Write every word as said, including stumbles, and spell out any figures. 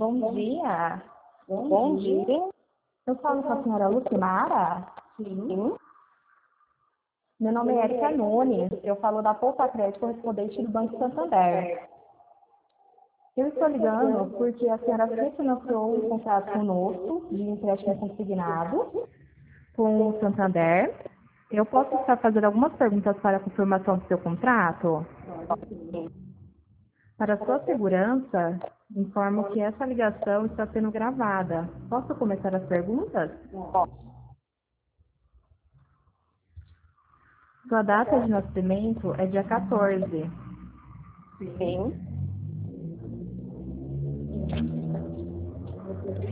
Bom dia. Bom dia. Eu falo com a senhora Lucimara. Sim. Meu nome é Erika Nunes. Eu falo da Poupa Crédito Correspondente do Banco Santander. Eu estou ligando porque a senhora refinanciou um contrato conosco de empréstimo consignado com o Santander. Eu posso estar fazendo algumas perguntas para a confirmação do seu contrato? Para sua segurança, informo que essa ligação está sendo gravada. Posso começar as perguntas? Sua data de nascimento é dia quatorze. Sim.